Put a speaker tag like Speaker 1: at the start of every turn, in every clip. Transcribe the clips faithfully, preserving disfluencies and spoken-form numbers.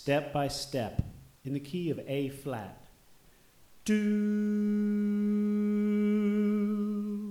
Speaker 1: step by step, in the key of A flat. Do.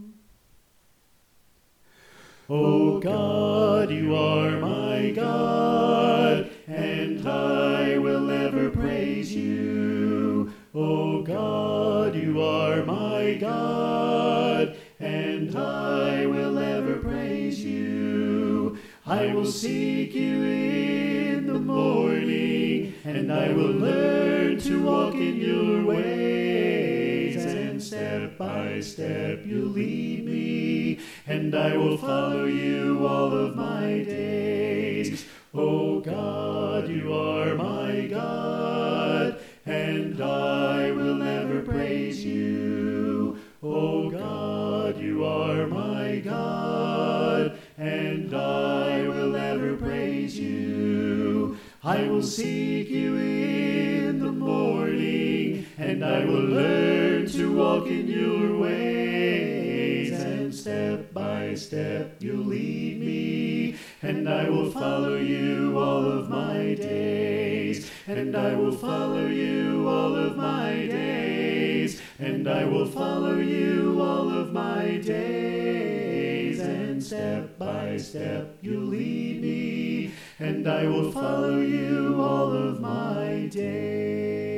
Speaker 1: O God, you are my God, and I will ever praise you. O God, you are my God, and I will ever praise you. I will seek you in the morning, and I will learn to walk in your ways, and step by step you lead me, and I will follow you all of my days. O God, you are my God, and I will ever praise you. O God, you are my God, and I will ever praise you. I will seek you in the morning, and I will learn to walk in your ways, and step by step you lead me, and I will follow you all of my days, and I will follow you all of my days, and I will follow you all of my days, and step by step you lead me, and I will follow you all of my days.